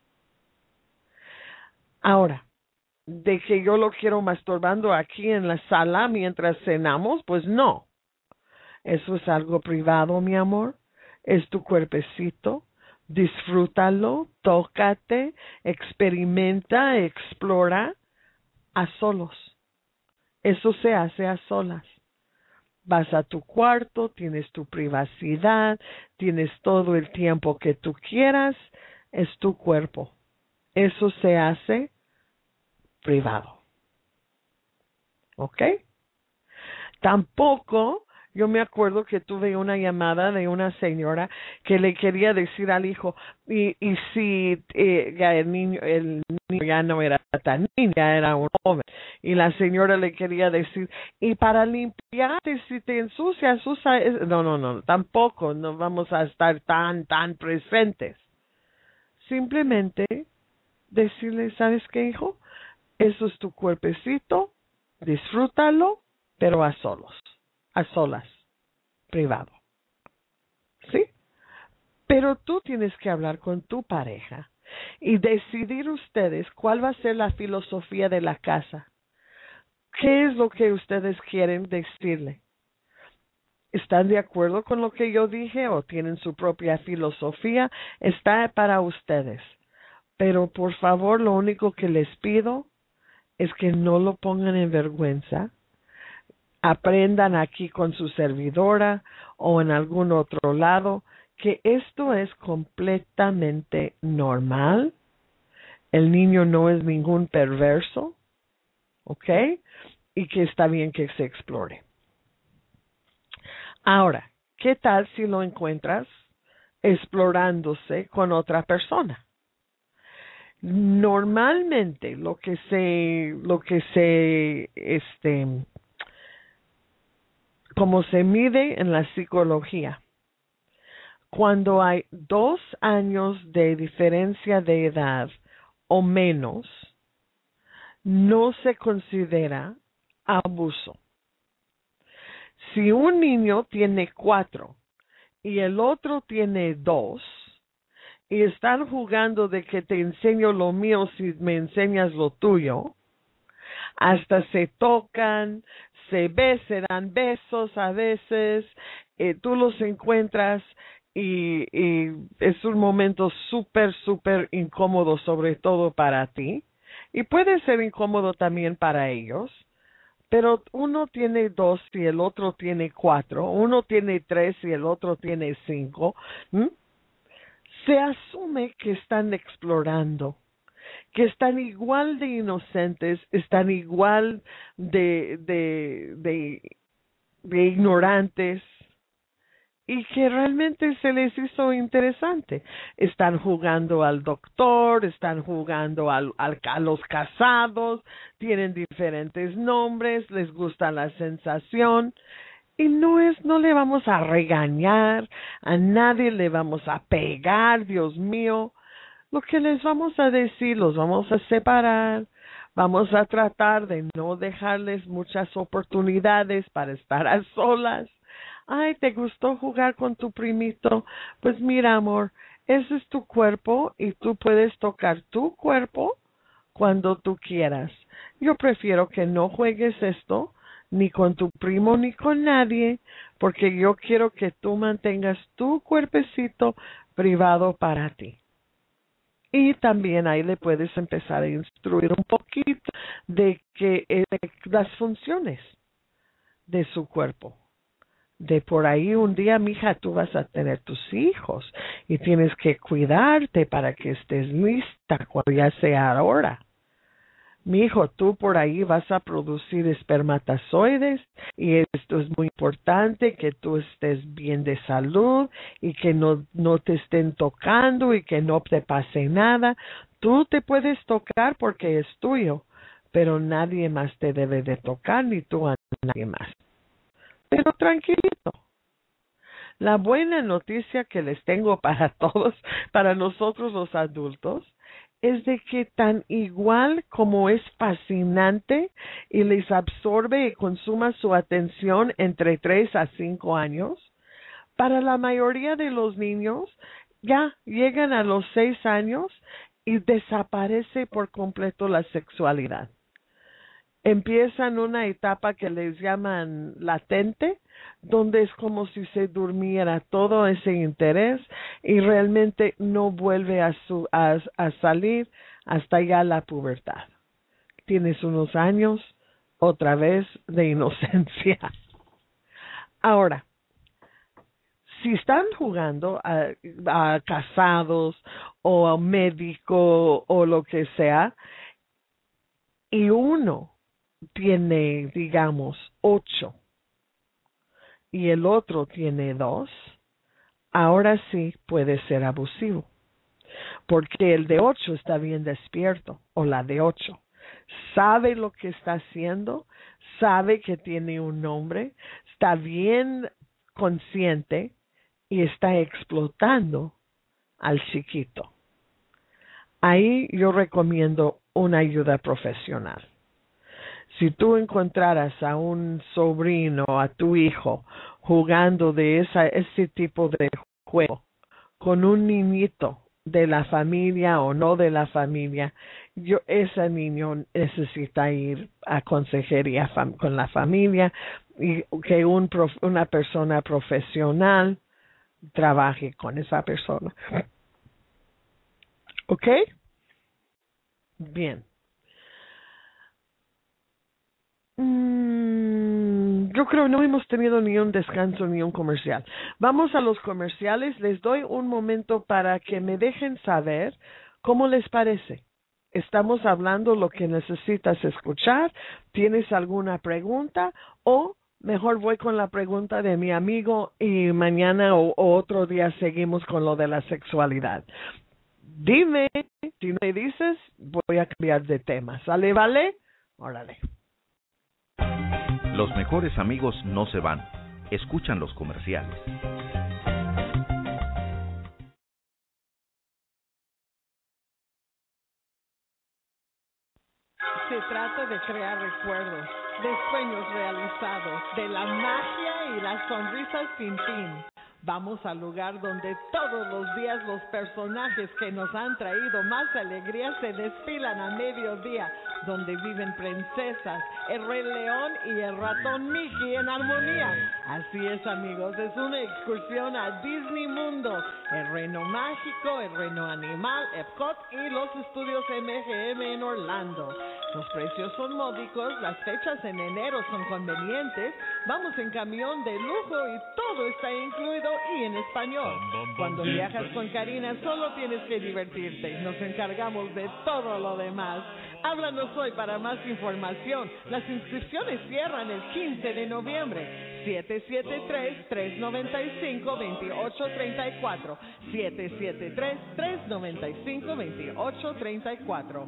Ahora, de que yo lo quiero masturbando aquí en la sala mientras cenamos, pues no. Eso es algo privado, mi amor. Es tu cuerpecito. Disfrútalo, tócate, experimenta, explora a solos. Eso se hace a solas. Vas a tu cuarto, tienes tu privacidad, tienes todo el tiempo que tú quieras, es tu cuerpo. Eso se hace privado. ¿Ok? Tampoco, yo me acuerdo que tuve una llamada de una señora que le quería decir al hijo, y, y si eh, ya el niño, el niño ya no era tan niño, ya era un joven, y la señora le quería decir, y para limpiarte, si te ensucias, usa, es-". no, no, no, tampoco, no vamos a estar tan, tan presentes. Simplemente decirle, ¿sabes qué, hijo? Eso es tu cuerpecito, disfrútalo, pero a solos, a solas, privado. ¿Sí? Pero tú tienes que hablar con tu pareja y decidir ustedes cuál va a ser la filosofía de la casa. ¿Qué es lo que ustedes quieren decirle? ¿Están de acuerdo con lo que yo dije o tienen su propia filosofía? Está para ustedes. Pero por favor, lo único que les pido es que no lo pongan en vergüenza. Aprendan aquí con su servidora o en algún otro lado que esto es completamente normal. El niño no es ningún perverso, ¿ok? y que está bien que se explore. Ahora, ¿qué tal si lo encuentras explorándose con otra persona? Normalmente lo que se, lo que se, este, como se mide en la psicología, cuando hay dos años de diferencia de edad o menos, no se considera abuso. Si un niño tiene cuatro y el otro tiene dos, y están jugando de que te enseño lo mío si me enseñas lo tuyo, hasta se tocan, se besan, se dan besos a veces, eh, tú los encuentras y, y es un momento súper, súper incómodo, sobre todo para ti, y puede ser incómodo también para ellos. Pero uno tiene dos y el otro tiene cuatro, uno tiene tres y el otro tiene cinco. ¿Mm? Se asume que están explorando, que están igual de inocentes, están igual de, de, de, de ignorantes, y que realmente se les hizo interesante. Están jugando al doctor, están jugando al, al, a los casados, tienen diferentes nombres, les gusta la sensación. Y no es, no le vamos a regañar, a nadie le vamos a pegar, Dios mío. Lo que les vamos a decir, los vamos a separar, vamos a tratar de no dejarles muchas oportunidades para estar a solas. Ay, ¿te gustó jugar con tu primito? Pues mira, amor, ese es tu cuerpo y tú puedes tocar tu cuerpo cuando tú quieras. Yo prefiero que no juegues esto ni con tu primo ni con nadie, porque yo quiero que tú mantengas tu cuerpecito privado para ti. Y también ahí le puedes empezar a instruir un poquito de que eh, las funciones de su cuerpo. De por ahí un día, mija, tú vas a tener tus hijos y tienes que cuidarte para que estés lista cuando ya sea hora. Mi hijo, tú por ahí vas a producir espermatozoides y esto es muy importante, que tú estés bien de salud y que no, no te estén tocando y que no te pase nada. Tú te puedes tocar porque es tuyo, pero nadie más te debe de tocar, ni tú a nadie más. Pero tranquilito. La buena noticia que les tengo para todos, para nosotros los adultos, es de que tan igual como es fascinante y les absorbe y consuma su atención entre tres a cinco años, para la mayoría de los niños ya llegan a los seis años y desaparece por completo la sexualidad. Empiezan una etapa que les llaman latente, donde es como si se durmiera todo ese interés y realmente no vuelve a, su, a, a salir hasta ya la pubertad. Tienes unos años, otra vez, de inocencia. Ahora, si están jugando a, a casados o a médico o lo que sea, y uno tiene, digamos, ocho y el otro tiene dos, ahora sí puede ser abusivo. Porque el de ocho está bien despierto, o la de ocho. Sabe lo que está haciendo, sabe que tiene un nombre, está bien consciente y está explotando al chiquito. Ahí yo recomiendo una ayuda profesional. Si tú encontraras a un sobrino, a tu hijo, jugando de esa, ese tipo de juego con un niñito de la familia o no de la familia, yo, ese niño necesita ir a consejería fam, con la familia y que un prof, una persona profesional trabaje con esa persona. ¿Ok? Bien. Mm, yo creo que no hemos tenido ni un descanso ni un comercial. Vamos a los comerciales. Les doy un momento para que me dejen saber cómo les parece. estamos hablando lo que necesitas escuchar. ¿Tienes alguna pregunta? O mejor voy con la pregunta de mi amigo y mañana o, o otro día seguimos con lo de la sexualidad. Dime, si me dices, voy a cambiar de tema. ¿Sale, vale? Órale. Los mejores amigos no se van, escuchan los comerciales. Se trata de crear recuerdos, de sueños realizados, de la magia y las sonrisas sin fin. Vamos al lugar donde todos los días los personajes que nos han traído más alegría se desfilan a mediodía, donde viven princesas, el Rey León y el ratón Mickey en armonía. Así es, amigos, es una excursión a Disney Mundo, el Reino Mágico, el Reino Animal, Epcot y los estudios M G M en Orlando. Los precios son módicos, las fechas en enero son convenientes, vamos en camión de lujo y todo está incluido y en español. Cuando viajas con Karina solo tienes que divertirte, nos encargamos de todo lo demás. Háblanos hoy para más información. Las inscripciones cierran el quince de noviembre. siete siete tres, tres nueve cinco, dos ocho tres cuatro. siete siete tres, tres nueve cinco, dos ocho tres cuatro.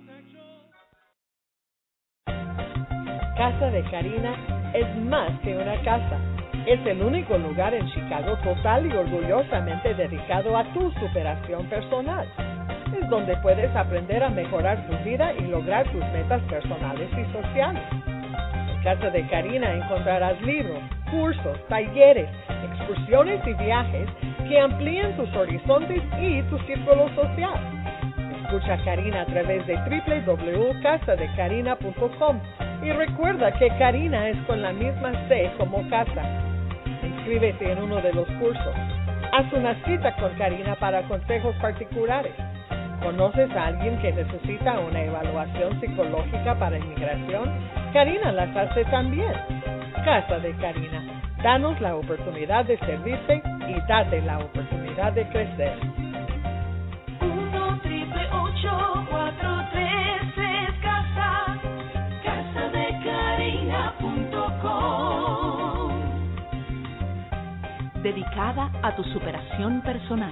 Casa de Karina es más que una casa. Es el único lugar en Chicago total y orgullosamente dedicado a tu superación personal. Es donde puedes aprender a mejorar tu vida y lograr tus metas personales y sociales. En Casa de Karina encontrarás libros, cursos, talleres, excursiones y viajes que amplíen tus horizontes y tu círculo social. Escucha a Karina a través de doble u doble u doble u punto casa de karina punto com y recuerda que Karina es con la misma C como casa. Inscríbete en uno de los cursos. Haz una cita con Karina para consejos particulares. ¿Conoces a alguien que necesita una evaluación psicológica para inmigración? Karina las hace también. Casa de Karina. Danos la oportunidad de servirte y date la oportunidad de crecer. uno, triple ocho, cuatro, tres es casa. casa de karina punto com. Dedicada a tu superación personal.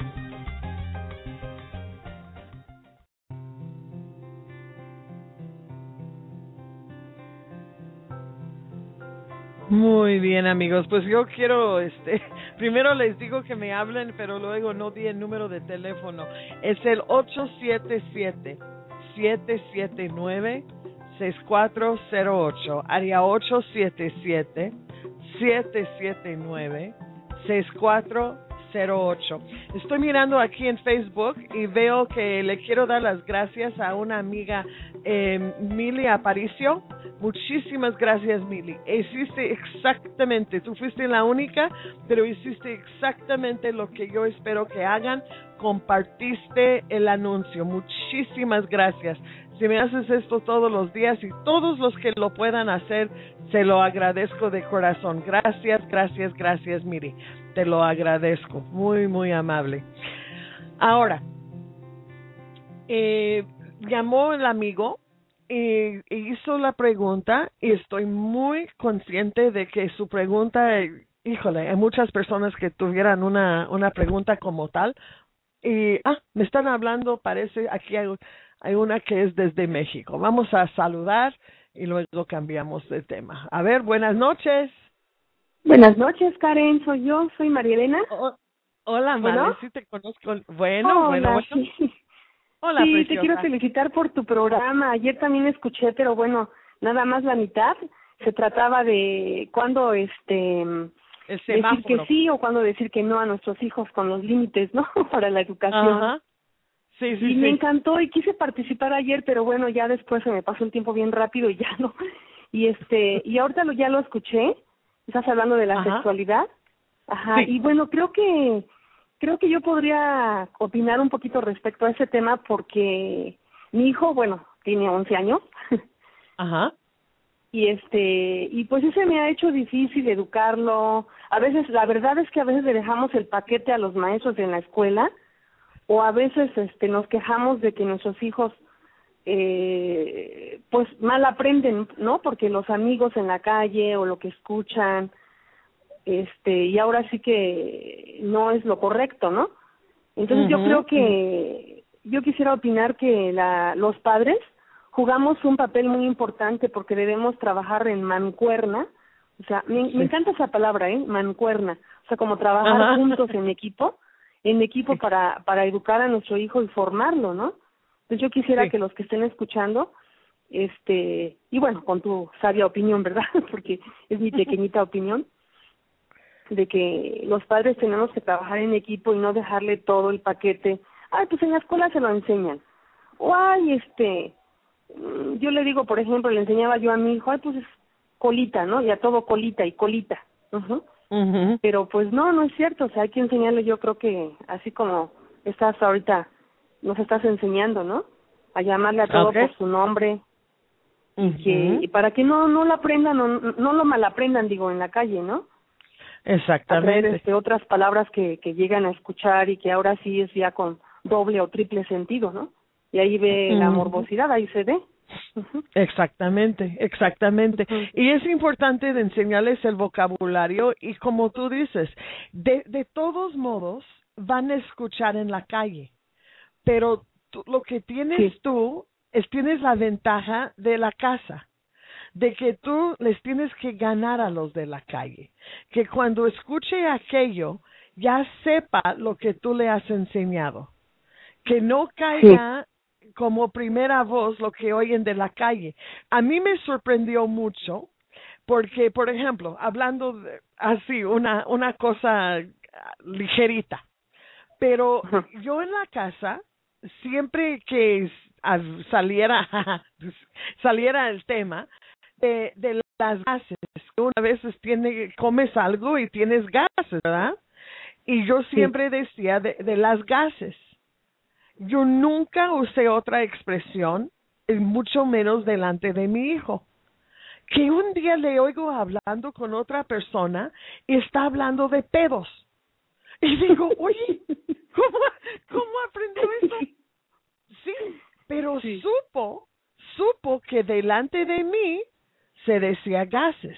Muy bien, amigos, pues yo quiero, este, primero les digo que me hablen, pero luego no di el número de teléfono. Es el ocho siete siete, siete siete nueve, seis cuatro cero ocho, área ocho siete siete, siete siete nueve, seis cuatro cero ocho. Estoy mirando aquí en Facebook y veo que le quiero dar las gracias a una amiga, eh, Mili Aparicio. Muchísimas gracias, Mili. Hiciste exactamente, tú fuiste la única, pero hiciste exactamente lo que yo espero que hagan. Compartiste el anuncio. Muchísimas gracias. Si me haces esto todos los días y todos los que lo puedan hacer, se lo agradezco de corazón. Gracias, gracias, gracias, Mili. Te lo agradezco. Muy, muy amable. Ahora, eh, llamó el amigo y hizo la pregunta y estoy muy consciente de que su pregunta, híjole, hay muchas personas que tuvieran una, una pregunta como tal. Y, ah, me están hablando, parece, aquí hay, hay una que es desde México. Vamos a saludar y luego cambiamos de tema. A ver, buenas noches. Buenas noches, Karen, soy yo, soy María Elena. Oh, hola, ¿Bueno? María, sí te conozco. Bueno, Hola, bueno, bueno. Sí, Hola, sí preciosa. Te quiero felicitar por tu programa. Ayer también escuché, pero bueno, nada más la mitad. Se trataba de cuándo este El decir semáforo. que sí o cuándo decir que no a nuestros hijos con los límites, ¿no? Para la educación. Ajá. Sí, sí, y sí. me encantó y quise participar ayer, pero bueno, ya después se me pasó el tiempo bien rápido y ya no. Y este y ahorita lo, ya lo escuché. Estás hablando de la Ajá. sexualidad. Ajá. Sí. Y bueno, creo que creo que yo podría opinar un poquito respecto a ese tema porque mi hijo, bueno, tiene once años. Ajá. Y este y pues ese me ha hecho difícil educarlo. A veces, la verdad es que a veces le dejamos el paquete a los maestros en la escuela o a veces este nos quejamos de que nuestros hijos eh, pues mal aprenden, ¿no? Porque los amigos en la calle o lo que escuchan, este, y ahora sí que no es lo correcto, ¿no? Entonces uh-huh. yo creo que, yo quisiera opinar que la, los padres jugamos un papel muy importante porque debemos trabajar en mancuerna. O sea, me, sí. me encanta esa palabra, ¿eh? Mancuerna. O sea, como trabajar Ajá. juntos en equipo, en equipo sí. para para educar a nuestro hijo y formarlo, ¿no? Entonces yo quisiera sí. que los que estén escuchando, este, y bueno, con tu sabia opinión, ¿verdad? Porque es mi pequeñita opinión, de que los padres tenemos que trabajar en equipo y no dejarle todo el paquete. Ay, pues en la escuela se lo enseñan. O ay, este, yo le digo, por ejemplo, le enseñaba yo a mi hijo, ay, pues es colita, ¿no? Y a todo colita y colita. Uh-huh. Uh-huh. Pero pues no, no es cierto. O sea, hay que enseñarle, yo creo que así como estás ahorita, nos estás enseñando, ¿no? A llamarle a todo okay. por su nombre. Uh-huh. Y que y para que no no lo aprendan, no, no lo malaprendan, digo, en la calle, ¿no? Exactamente. A traer, este, otras palabras que, que llegan a escuchar y que ahora sí es ya con doble o triple sentido, ¿no? Y ahí ve uh-huh. la morbosidad, ahí se ve. Uh-huh. Exactamente, exactamente. Uh-huh. Y es importante de enseñarles el vocabulario y como tú dices, de, de todos modos van a escuchar en la calle, pero tú, lo que tienes sí. tú es tienes la ventaja de la casa, de que tú les tienes que ganar a los de la calle, que cuando escuche aquello ya sepa lo que tú le has enseñado, que no caiga sí. como primera voz lo que oyen de la calle. A mí me sorprendió mucho porque, por ejemplo, hablando de, así, una, una cosa ligerita, pero uh-huh. yo en la casa, siempre que saliera, saliera el tema de, de las gases, una vez tiene, comes algo y tienes gases, ¿verdad? Y yo siempre sí. decía de, de las gases. Yo nunca usé otra expresión, mucho menos delante de mi hijo. Que un día le oigo hablando con otra persona y está hablando de pedos. Y digo, oye, ¿cómo, cómo aprendió eso? Sí, pero sí. supo, supo que delante de mí se decía gases.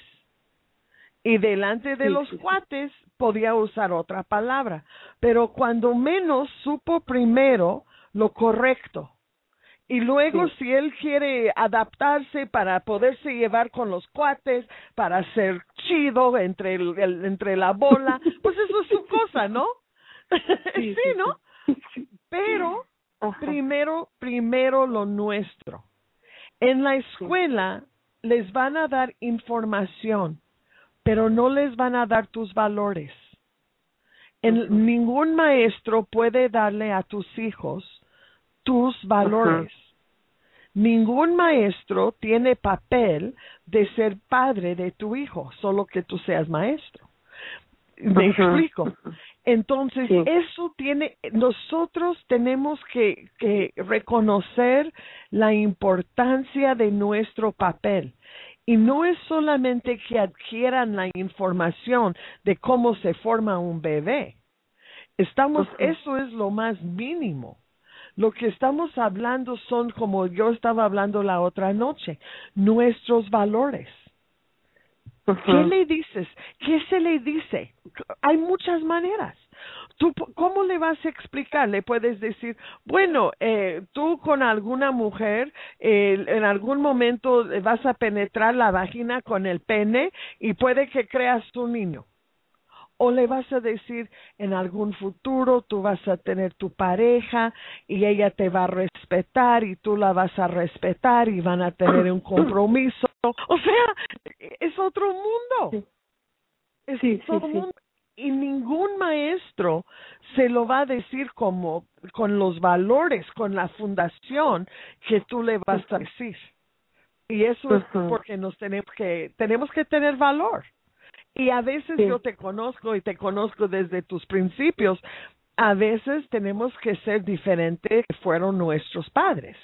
Y delante de sí, los sí, cuates sí. podía usar otra palabra. Pero cuando menos supo primero lo correcto. Y luego sí. si él quiere adaptarse para poderse llevar con los cuates, para ser chido entre, el, el, entre la bola, pues eso es su cosa, ¿no? Sí, sí, sí ¿no? Sí. Pero Ajá. primero, primero lo nuestro. En la escuela sí. les van a dar información, pero no les van a dar tus valores. En, uh-huh. Ningún maestro puede darle a tus hijos tus valores. Uh-huh. Ningún maestro tiene papel de ser padre de tu hijo, solo que tú seas maestro. ¿Me uh-huh. explico? Entonces, sí. eso tiene, nosotros tenemos que, que reconocer la importancia de nuestro papel. Y no es solamente que adquieran la información de cómo se forma un bebé. Estamos, uh-huh. eso es lo más mínimo. Lo que estamos hablando son, como yo estaba hablando la otra noche, nuestros valores. Uh-huh. ¿Qué le dices? ¿Qué se le dice? Hay muchas maneras. ¿Tú cómo le vas a explicar? Le puedes decir, bueno, eh, tú con alguna mujer eh, en algún momento vas a penetrar la vagina con el pene y puede que creas un niño. O le vas a decir, en algún futuro tú vas a tener tu pareja y ella te va a respetar y tú la vas a respetar y van a tener un compromiso. O sea, es otro mundo. Sí. Es sí, otro sí, mundo. Sí. Y ningún maestro se lo va a decir como con los valores, con la fundación que tú le vas a decir. Y eso uh-huh. es porque nos tenemos que, tenemos que tener valor. Y a veces sí. yo te conozco y te conozco desde tus principios. A veces tenemos que ser diferentes que fueron nuestros padres.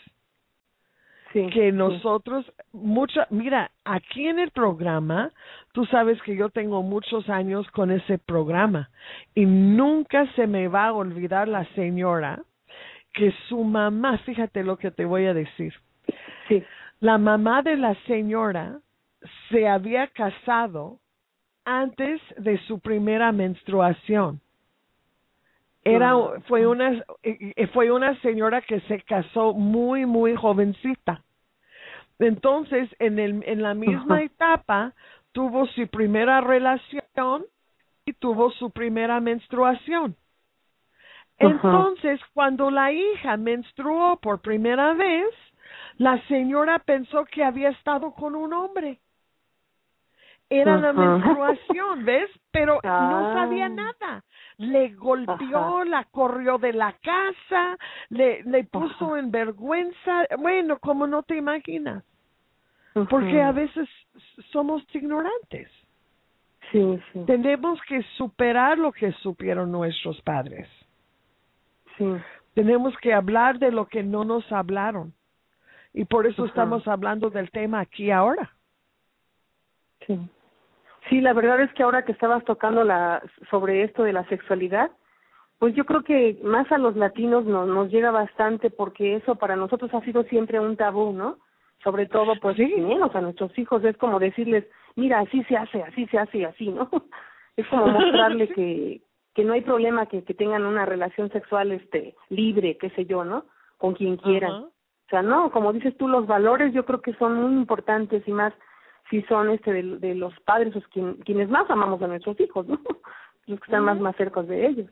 Sí, que nosotros, sí. mucha, mira, aquí en el programa, tú sabes que yo tengo muchos años con ese programa y nunca se me va a olvidar la señora que su mamá, fíjate lo que te voy a decir, Sí. La mamá de la señora se había casado antes de su primera menstruación. Era, fue una, fue una señora que se casó muy, muy jovencita. Entonces, en el, en la misma uh-huh. etapa, tuvo su primera relación y tuvo su primera menstruación. Uh-huh. Entonces, cuando la hija menstruó por primera vez, la señora pensó que había estado con un hombre. Era uh-huh. la menstruación, ¿ves? Pero ah. no sabía nada. Le golpeó, uh-huh. la corrió de la casa, le, le puso uh-huh. en vergüenza. Bueno, como no te imaginas. Uh-huh. Porque a veces somos ignorantes. Sí, sí. Tenemos que superar lo que supieron nuestros padres. Sí. Tenemos que hablar de lo que no nos hablaron. Y por eso uh-huh. estamos hablando del tema aquí ahora. Sí. Sí, la verdad es que ahora que estabas tocando la sobre esto de la sexualidad, pues yo creo que más a los latinos nos, nos llega bastante porque eso para nosotros ha sido siempre un tabú, ¿no? Sobre todo, pues, sí. menos a nuestros hijos, es como decirles, mira, así se hace, así se hace, así, ¿no? Es como mostrarle sí. que que no hay problema que, que tengan una relación sexual este libre, qué sé yo, ¿no? Con quien quieran. Uh-huh. O sea, no, como dices tú, los valores yo creo que son muy importantes y más si son este de, de los padres, los quien, quienes más amamos a nuestros hijos, ¿no? Los que están uh-huh. más más cerca de ellos.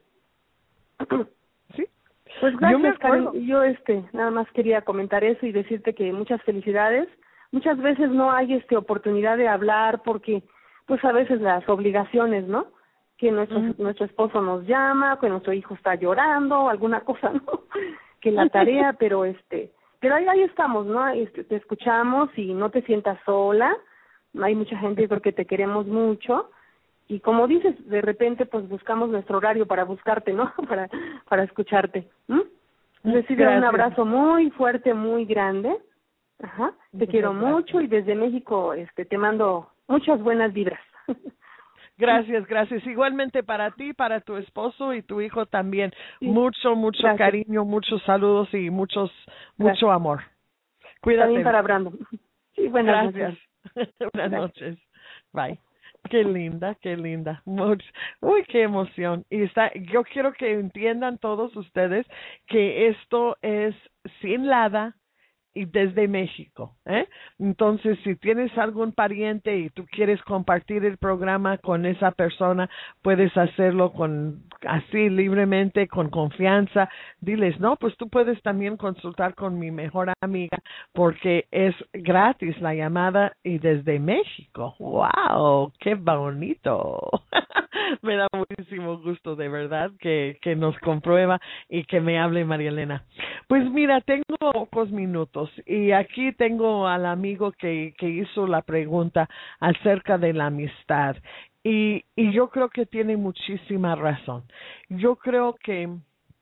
Sí. Pues gracias, Karen. Yo este nada más quería comentar eso y decirte que muchas felicidades. Muchas veces no hay este oportunidad de hablar porque pues a veces las obligaciones, ¿no? Que nuestro uh-huh. nuestro esposo nos llama, que nuestro hijo está llorando, alguna cosa, ¿no? Que la tarea, pero este, pero ahí ahí estamos, ¿no? Este, te escuchamos y no te sientas sola. Hay mucha gente, yo creo que te queremos mucho. Y como dices, de repente pues buscamos nuestro horario para buscarte, ¿no? Para para escucharte. ¿Mm? Recibe un abrazo muy fuerte, muy grande. Ajá. Te muchas quiero gracias. Mucho y desde México este te mando muchas buenas vibras. Gracias, gracias. Igualmente para ti, para tu esposo y tu hijo también. Sí. Mucho, mucho gracias. Cariño, muchos saludos y muchos mucho gracias. Amor. Cuídate. También para Brandon. Sí, buenas gracias. noches. Buenas noches. Bye. Qué linda, qué linda. Uy, qué emoción. Y está, yo quiero que entiendan todos ustedes que esto es sin Lada y desde México, ¿eh? Entonces, si tienes algún pariente y tú quieres compartir el programa con esa persona, puedes hacerlo con así libremente, con confianza. Diles, no, pues tú puedes también consultar con mi mejor amiga porque es gratis la llamada y desde México. ¡Wow! ¡Qué bonito! Me da muchísimo gusto, de verdad, que, que nos comprueba y que me hable María Elena. Pues mira, tengo pocos minutos y aquí tengo al amigo que, que hizo la pregunta acerca de la amistad y, y yo creo que tiene muchísima razón. Yo creo que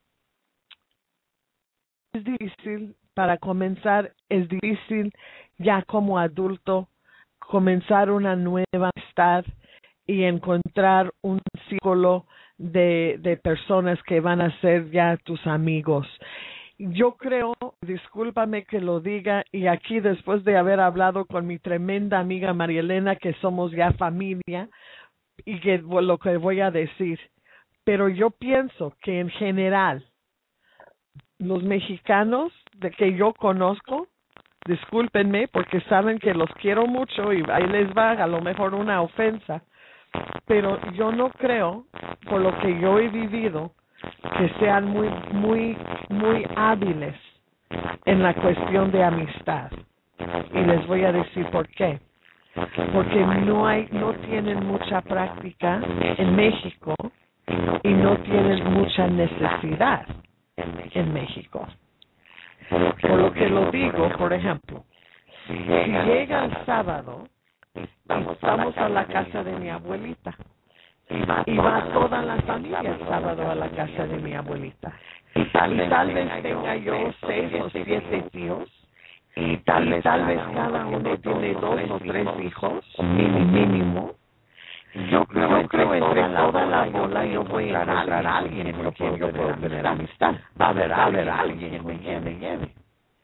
es difícil, para comenzar, es difícil ya como adulto comenzar una nueva amistad y encontrar un círculo de, de personas que van a ser ya tus amigos. Yo creo, discúlpame que lo diga, y aquí después de haber hablado con mi tremenda amiga María Elena, que somos ya familia, y que lo que voy a decir, pero yo pienso que en general, los mexicanos de que yo conozco, discúlpenme porque saben que los quiero mucho y ahí les va a lo mejor una ofensa, pero yo no creo, por lo que yo he vivido, que sean muy, muy, muy hábiles en la cuestión de amistad. Y les voy a decir por qué. Porque no hay, no tienen mucha práctica en México y no tienen mucha necesidad en México. Por lo que lo digo, por ejemplo, si llega el sábado, vamos a la casa de mi abuelita. Y va toda la familia el sábado a la casa de mi abuelita. Y tal, y tal vez tenga yo seis o siete tíos. Y tal vez, tal vez cada uno tiene dos o tres hijos, mínimo. Yo creo, yo creo entre toda la bola yo voy a encontrar a alguien con quien yo puedo tener amistad. Va a haber, va a haber alguien que me lleve, lleve.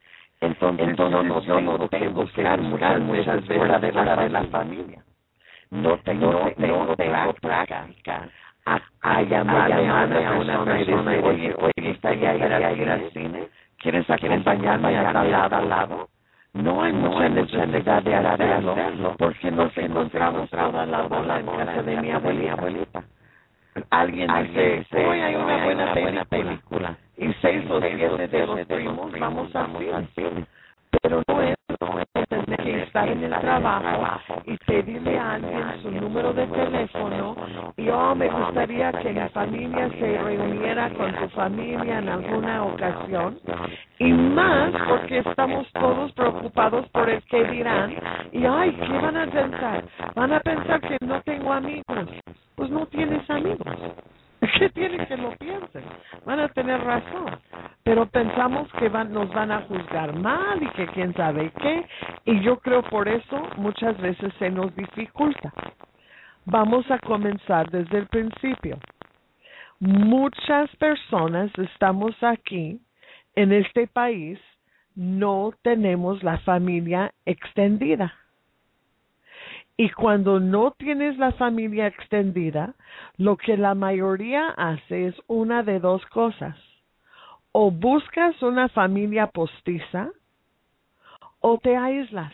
Entonces, Entonces no, yo no tengo que buscar muchas veces fuera de la, de la familia. No tengo, no tengo, no tengo práctica a, a llamarle a una persona y decir, oye, oye, me gustaría ir al cine, ¿quieres acompañarme a tal lado, al lado? No hay mucha necesidad de hacerlo, porque nos encontramos toda la bola en casa de mi abuelita. Alguien dice, hoy hay una buena, buena película, y seis o siete de los primos vamos al cine. Pero no es, no es tener que estar en el trabajo y pedirle a alguien su número de teléfono y oh, me gustaría que mi familia se reuniera con tu familia en alguna ocasión, y más porque estamos todos preocupados por el que dirán y ay, ¿qué van a pensar? Van a pensar que no tengo amigos. Pues no tienes amigos. ¿Qué tiene que lo piensen? Van a tener razón, pero pensamos que van, nos van a juzgar mal y que quién sabe qué, y yo creo por eso muchas veces se nos dificulta. Vamos a comenzar desde el principio. Muchas personas estamos aquí, en este país, no tenemos la familia extendida. Y cuando no tienes la familia extendida, lo que la mayoría hace es una de dos cosas. O buscas una familia postiza o te aíslas.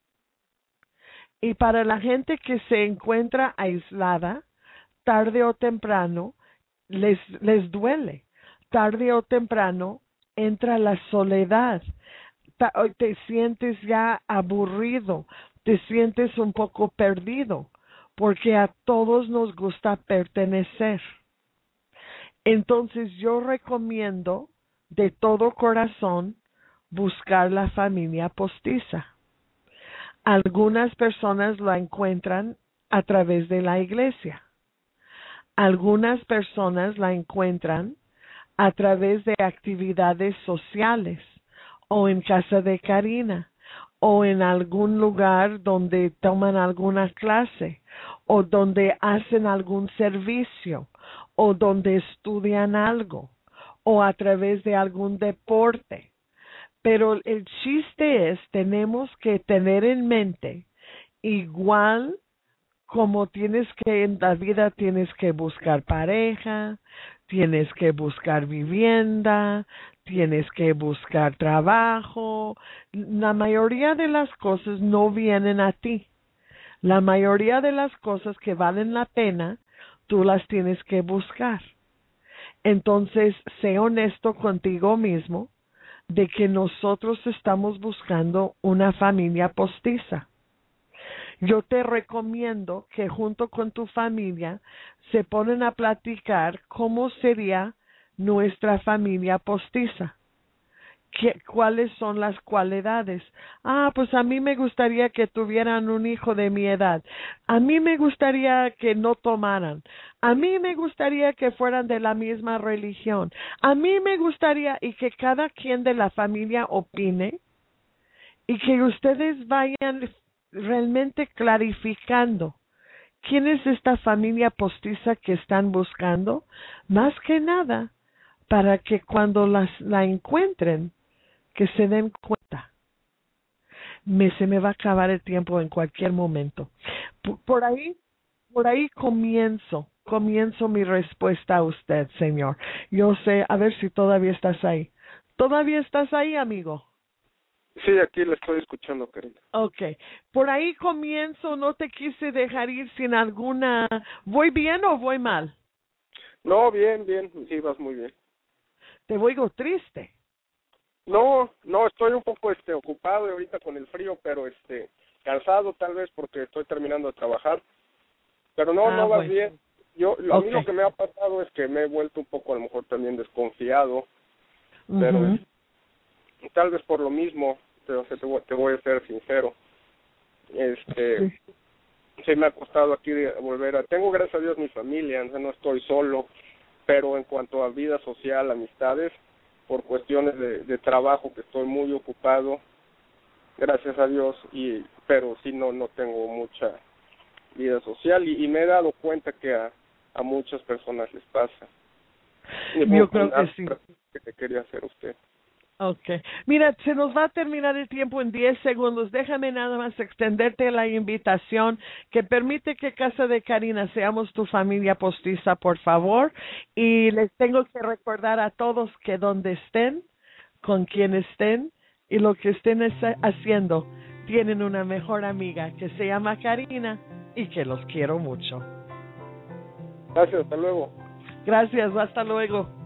Y para la gente que se encuentra aislada, tarde o temprano, les, les duele. Tarde o temprano entra la soledad. Te sientes ya aburrido. Te sientes un poco perdido, porque a todos nos gusta pertenecer. Entonces yo recomiendo de todo corazón buscar la familia postiza. Algunas personas la encuentran a través de la iglesia. Algunas personas la encuentran a través de actividades sociales o en casa de Karina, o en algún lugar donde toman alguna clase, o donde hacen algún servicio, o donde estudian algo, o a través de algún deporte. Pero el chiste es, tenemos que tener en mente, igual como tienes que en la vida, tienes que buscar pareja, tienes que buscar vivienda, tienes que buscar trabajo. La mayoría de las cosas no vienen a ti. La mayoría de las cosas que valen la pena, tú las tienes que buscar. Entonces, sé honesto contigo mismo de que nosotros estamos buscando una familia postiza. Yo te recomiendo que junto con tu familia se ponen a platicar cómo sería nuestra familia postiza. ¿Qué, ¿Cuáles son las cualidades? Ah, pues a mí me gustaría que tuvieran un hijo de mi edad. A mí me gustaría que no tomaran. A mí me gustaría que fueran de la misma religión. A mí me gustaría, y que cada quien de la familia opine, y que ustedes vayan realmente clarificando quién es esta familia postiza que están buscando, más que nada, para que cuando las, la encuentren, que se den cuenta. Me, se me va a acabar el tiempo en cualquier momento. Por, por ahí, por ahí comienzo, comienzo mi respuesta a usted, señor. Yo sé, a ver si todavía estás ahí. ¿Todavía estás ahí, amigo? Sí, aquí le estoy escuchando, Karina. Okay. Por ahí comienzo, no te quise dejar ir sin alguna... ¿Voy bien o voy mal? No, bien, bien, sí, vas muy bien. Te oigo triste. No, no, estoy un poco este ocupado ahorita con el frío, pero este cansado tal vez porque estoy terminando de trabajar. Pero no, ah, no vas bueno. bien. Yo, a okay. mí lo que me ha pasado es que me he vuelto un poco a lo mejor también desconfiado, uh-huh. pero es, tal vez por lo mismo, pero te, te voy a ser sincero. Este, sí. sí me ha costado aquí de volver a... Tengo, gracias a Dios, mi familia, o sea, no estoy solo, pero en cuanto a vida social, amistades, por cuestiones de, de trabajo que estoy muy ocupado, gracias a Dios, y pero sí no no tengo mucha vida social y, y me he dado cuenta que a, a muchas personas les pasa. Yo creo que sí. Que te quería hacer usted. Okay. Mira, se nos va a terminar el tiempo en diez segundos. Déjame nada más extenderte la invitación que permite que Casa de Karina seamos tu familia postiza, por favor. Y les tengo que recordar a todos que donde estén, con quien estén y lo que estén haciendo, tienen una mejor amiga que se llama Karina y que los quiero mucho. Gracias, hasta luego. Gracias, hasta luego.